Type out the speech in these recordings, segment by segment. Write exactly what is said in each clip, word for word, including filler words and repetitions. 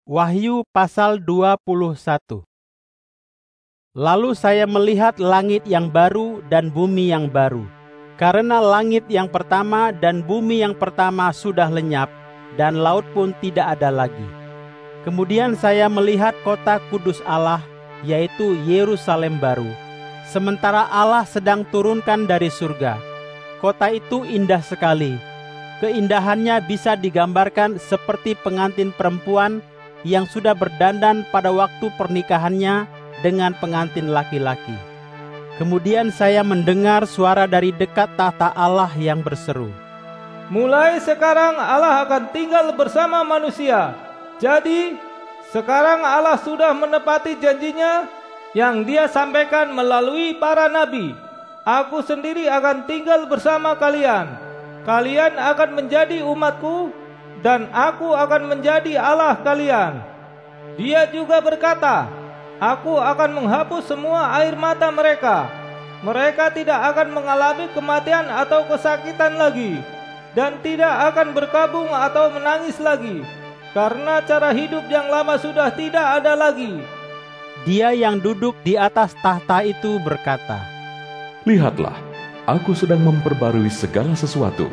Wahyu pasal dua puluh satu. Lalu saya melihat langit yang baru dan bumi yang baru, karena langit yang pertama dan bumi yang pertama sudah lenyap, dan laut pun tidak ada lagi. Kemudian saya melihat kota kudus Allah, yaitu Yerusalem baru, sementara Allah sedang turunkan dari surga. Kota itu indah sekali. Keindahannya bisa digambarkan seperti pengantin perempuan yang sudah berdandan pada waktu pernikahannya dengan pengantin laki-laki. Kemudian saya mendengar suara dari dekat tahta Allah yang berseru, "Mulai sekarang Allah akan tinggal bersama manusia. Jadi, sekarang Allah sudah menepati janjinya yang Dia sampaikan melalui para nabi. Aku sendiri akan tinggal bersama kalian. Kalian akan menjadi umatku, dan aku akan menjadi Allah kalian. Dia juga berkata, Aku akan menghapus semua air mata mereka. Mereka tidak akan mengalami kematian atau kesakitan lagi, dan tidak akan berkabung atau menangis lagi, karena cara hidup yang lama sudah tidak ada lagi." Dia yang duduk di atas tahta itu berkata, "Lihatlah, aku sedang memperbarui segala sesuatu."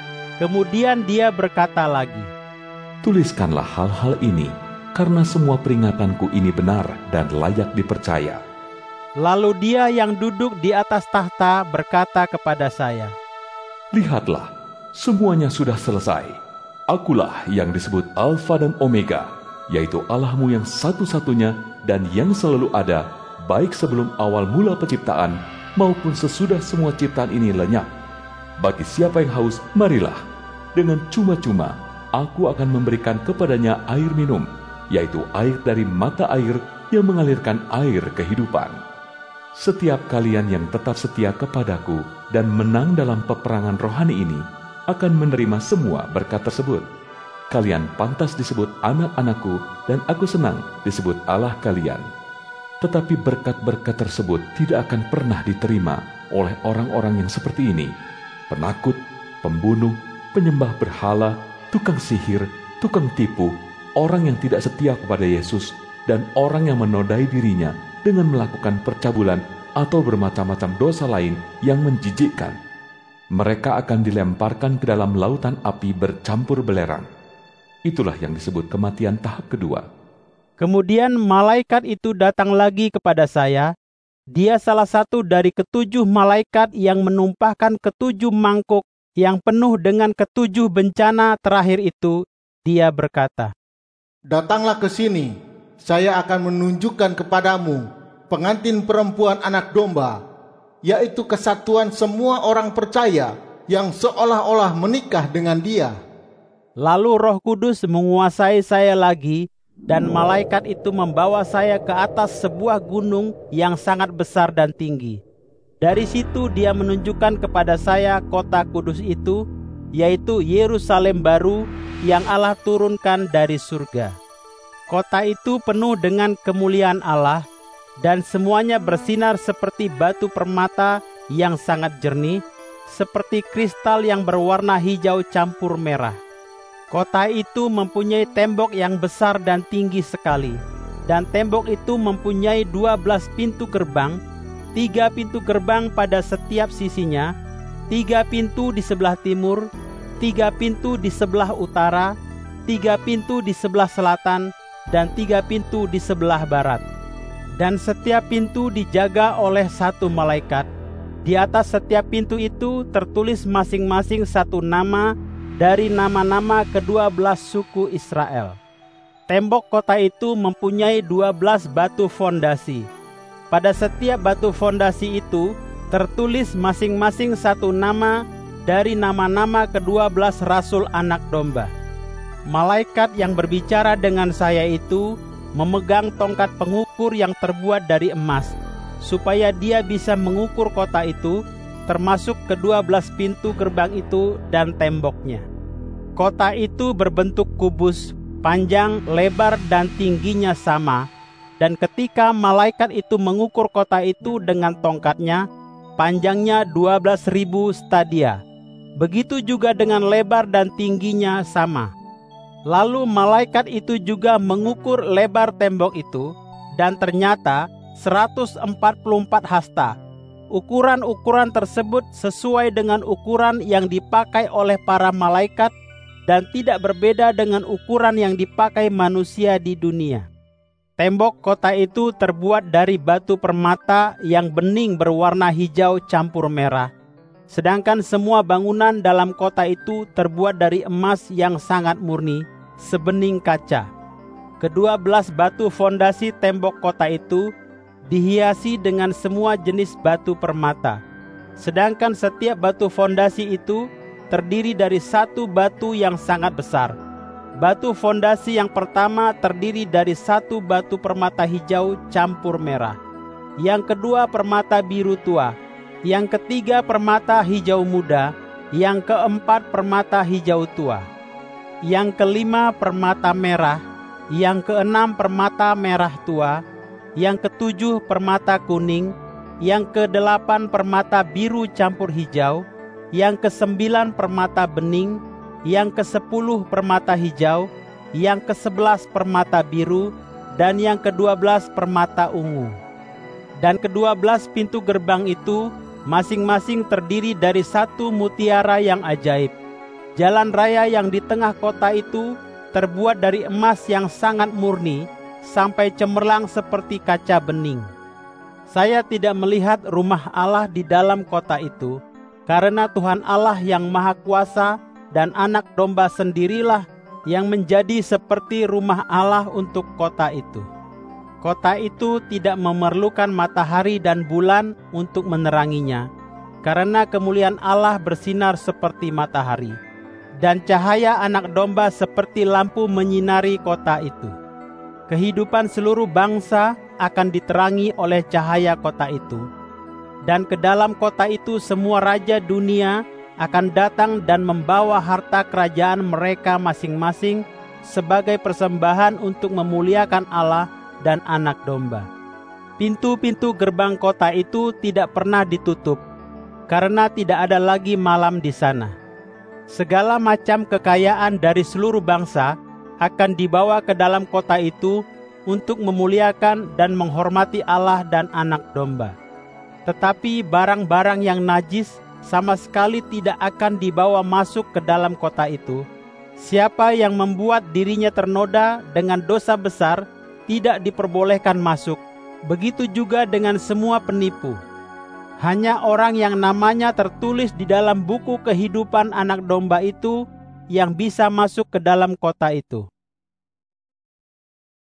Kemudian dia berkata lagi, "Tuliskanlah hal-hal ini, karena semua peringatanku ini benar dan layak dipercaya." Lalu dia yang duduk di atas tahta berkata kepada saya, "Lihatlah, semuanya sudah selesai. Akulah yang disebut Alfa dan Omega, yaitu Allahmu yang satu-satunya dan yang selalu ada, baik sebelum awal mula penciptaan maupun sesudah semua ciptaan ini lenyap. Bagi siapa yang haus, marilah. Dengan cuma-cuma aku akan memberikan kepadanya air minum, yaitu air dari mata air yang mengalirkan air kehidupan. Setiap kalian yang tetap setia kepadaku dan menang dalam peperangan rohani ini akan menerima semua berkat tersebut. Kalian pantas disebut anak-anakku, dan aku senang disebut Allah kalian. Tetapi berkat-berkat tersebut tidak akan pernah diterima oleh orang-orang yang seperti ini: penakut, pembunuh, penyembah berhala, tukang sihir, tukang tipu, orang yang tidak setia kepada Yesus, dan orang yang menodai dirinya dengan melakukan percabulan atau bermacam-macam dosa lain yang menjijikkan. Mereka akan dilemparkan ke dalam lautan api bercampur belerang. Itulah yang disebut kematian tahap kedua." Kemudian malaikat itu datang lagi kepada saya. Dia salah satu dari ketujuh malaikat yang menumpahkan ketujuh mangkuk yang penuh dengan ketujuh bencana terakhir itu. Dia berkata, "Datanglah ke sini, saya akan menunjukkan kepadamu pengantin perempuan anak domba, yaitu kesatuan semua orang percaya yang seolah-olah menikah dengan Dia." Lalu Roh Kudus menguasai saya lagi, dan malaikat itu membawa saya ke atas sebuah gunung yang sangat besar dan tinggi. Dari situ dia menunjukkan kepada saya kota kudus itu, yaitu Yerusalem baru yang Allah turunkan dari surga. Kota itu penuh dengan kemuliaan Allah, dan semuanya bersinar seperti batu permata yang sangat jernih, seperti kristal yang berwarna hijau campur merah. Kota itu mempunyai tembok yang besar dan tinggi sekali, dan tembok itu mempunyai dua belas pintu gerbang, tiga pintu gerbang pada setiap sisinya, tiga pintu di sebelah timur, tiga pintu di sebelah utara, tiga pintu di sebelah selatan, dan tiga pintu di sebelah barat. Dan setiap pintu dijaga oleh satu malaikat. Di atas setiap pintu itu tertulis masing-masing satu nama dari nama-nama kedua belas suku Israel. Tembok kota itu mempunyai dua belas batu fondasi. Pada setiap batu fondasi itu tertulis masing-masing satu nama dari nama-nama kedua belas rasul anak domba. Malaikat yang berbicara dengan saya itu memegang tongkat pengukur yang terbuat dari emas, supaya dia bisa mengukur kota itu, termasuk kedua belas pintu gerbang itu dan temboknya. Kota itu berbentuk kubus, panjang, lebar, dan tingginya sama. Dan ketika malaikat itu mengukur kota itu dengan tongkatnya, panjangnya dua belas ribu stadia. Begitu juga dengan lebar dan tingginya sama. Lalu malaikat itu juga mengukur lebar tembok itu, dan ternyata seratus empat puluh empat hasta. Ukuran-ukuran tersebut sesuai dengan ukuran yang dipakai oleh para malaikat dan tidak berbeda dengan ukuran yang dipakai manusia di dunia. Tembok kota itu terbuat dari batu permata yang bening berwarna hijau campur merah. Sedangkan semua bangunan dalam kota itu terbuat dari emas yang sangat murni, sebening kaca. Kedua belas batu fondasi tembok kota itu dihiasi dengan semua jenis batu permata. Sedangkan setiap batu fondasi itu terdiri dari satu batu yang sangat besar. Batu fondasi yang pertama terdiri dari satu batu permata hijau campur merah. Yang kedua permata biru tua. Yang ketiga permata hijau muda. Yang keempat permata hijau tua. Yang kelima permata merah. Yang keenam permata merah tua. Yang ketujuh permata kuning, yang kedelapan permata biru campur hijau, yang kesembilan permata bening, yang kesepuluh permata hijau, yang kesebelas permata biru, dan yang kedua belas permata ungu. Dan kedua belas pintu gerbang itu masing-masing terdiri dari satu mutiara yang ajaib. Jalan raya yang di tengah kota itu terbuat dari emas yang sangat murni, sampai cemerlang seperti kaca bening. Saya tidak melihat rumah Allah di dalam kota itu, karena Tuhan Allah yang Maha Kuasa dan Anak Domba sendirilah yang menjadi seperti rumah Allah untuk kota itu. Kota itu tidak memerlukan matahari dan bulan untuk meneranginya, karena kemuliaan Allah bersinar seperti matahari, dan cahaya Anak Domba seperti lampu menyinari kota itu. Kehidupan seluruh bangsa akan diterangi oleh cahaya kota itu. Dan ke dalam kota itu semua raja dunia akan datang dan membawa harta kerajaan mereka masing-masing sebagai persembahan untuk memuliakan Allah dan Anak Domba. Pintu-pintu gerbang kota itu tidak pernah ditutup, karena tidak ada lagi malam di sana. Segala macam kekayaan dari seluruh bangsa akan dibawa ke dalam kota itu untuk memuliakan dan menghormati Allah dan Anak Domba. Tetapi barang-barang yang najis sama sekali tidak akan dibawa masuk ke dalam kota itu. Siapa yang membuat dirinya ternoda dengan dosa besar tidak diperbolehkan masuk. Begitu juga dengan semua penipu. Hanya orang yang namanya tertulis di dalam buku kehidupan Anak Domba itu yang bisa masuk ke dalam kota itu.